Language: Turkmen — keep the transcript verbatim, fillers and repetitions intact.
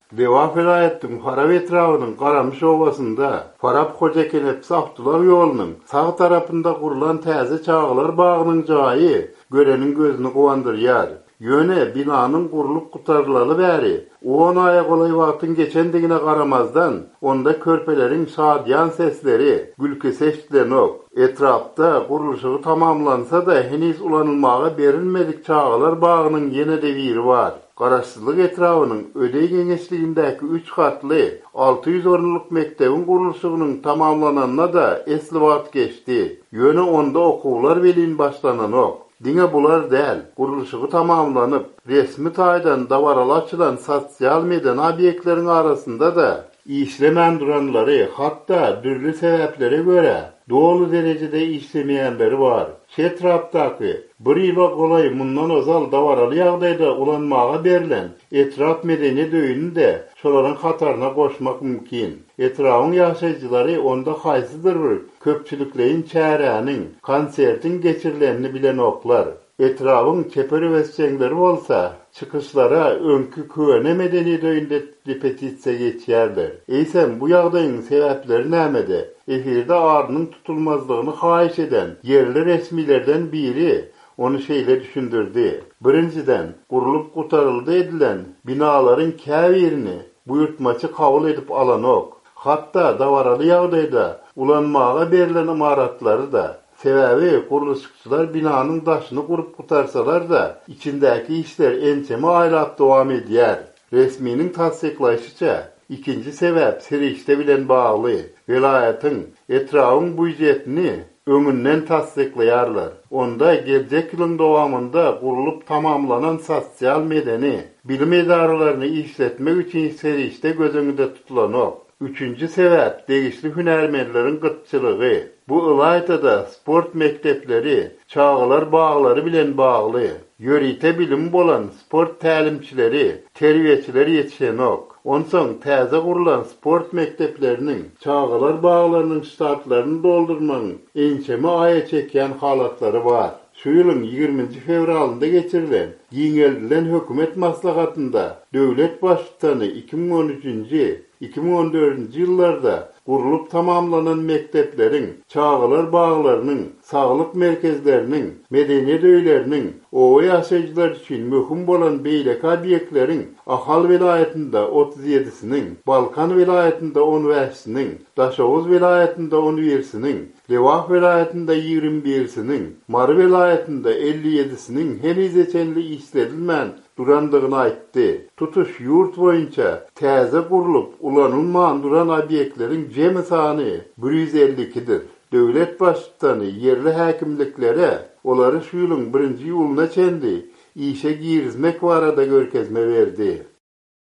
Lewaf vilayetin Farab etrafının Qaramış Obasında Farab Hocakenepsi Abdullah yolunun sağ tarafında kurulan täze çağılar bağının jaýy görenin gözünü gowandyrýar. Yöne binanın kurulup kutarılalı bäri. on aya golay wagtyň geçendigine garamazdan onda körpelerin şadyan sesleri, gülke seçlenok. Etrafta kuruluşy tamamlansa da heniz ulanylmaga berilmedik çağılar bağının ýene de biri var. Garaşsyzlyk etrafynyň ödeý geňeçligindäki üç katly alty ýüz ornuluk mektebiň gurulşygynyň tamamlananyna da esli wagt geçdi. Ýöne onda okuwlar welin başlananok. Diňe bular däl, gurulşygy tamamlanyp, resmi taýdan dawaral açylan sosial mediýa obýektleriň arasynda da işlemän duranlary, hatda dürli sebeplere göre dolu derecede işlemeýänleri bar. Etrapdaky bir ýyla golay mundan ozal dawaraly ýagdaýda ulanmaga berilen etrap medeni döýünde şolaryň hataryna goşmak mümkin. Etrafyň ýaşaýjylary onda haýsydyr bir köpçülikleýin çäräniň, konsertin geçirilenini bilen oklar. Etrafyň çeperi wesçeňleri bolsa, çıkışlara öňkü köne medeni döýünde repetisiýa geçýärler. Eýsem bu ýagdaýyň sebäpleri nämede? Efirde arnyň tutulmazlygyny haýyş eden yerli resmilerden biri onu şeýle düşündirdi. Birinciden, gurulup gutaryldy edilen binalaryň käbirini buyurtmaçy kabul edip alanok. Hatda dawaraly ýagdaýda ulanmaga berilen imaratlary da sebäbi guruluşçylar binanyň daşyny gurup gutarsalar da içindäki işler ençeme aýlap dowam edýär. Resminiň tasdiklaýşyça, ikinci sebäp serişde bilen bagly. Vilayetin etrafyň büdjetini öňünden tasdiklaýarlar. Onda geljek ýylyň dowamında gurulup tamamlanan sosial medeni bilim edaralaryny işletmek üçin serişde gözüňde tutulanok. Üçüncü sebäp degişli hünärmenleriň gytçylygy. Bu ýylaýda sport mektepleri, çağılar bağlary bilen bagly. Ýörite bilim bolan sport tälimçileri, terbiýeçileri ýetişenok. Onsoň täze gurulan sport mektepleriniň, çağılar bağlarynyň ştatlaryny doldurmagyň ençeme aýa çekýän halatlary bar. Şu ýylyň ýygrüminji fevralynda geçirilen ýeňeldilen hökümet maslahatynda döwlet başçysy iki bin on üçinji iki bin on dördünji ýyllarda gurulup tamamlanan mekteplerin, çağılar bağlarynyň, saglyk merkezleriniň, medeniýet öýleriniň, owa ýaşaýjylar üçin möhüm bolan beýlek obýektleriň Ahal vilayetinde otuz ýedisiniň, Balkan vilayetinde on beşiniň, Daşowuz vilayetinde on birisiniň, Lewaf vilayetinde ýigrimä birisiniň, Mary vilayetinde elli ýedisiniň henize çenli işledilmän durandygyny aýtdy. Tutuş ýurt boýunça täze gurulup ulanylmagan duran obýektleriň jemi sany bir ýüz elli ikidir. Döwlet başçysyny yerli häkimliklere olary şu ýylyň birinji ýylyna çenli işe girizmek barada görkezme berdi.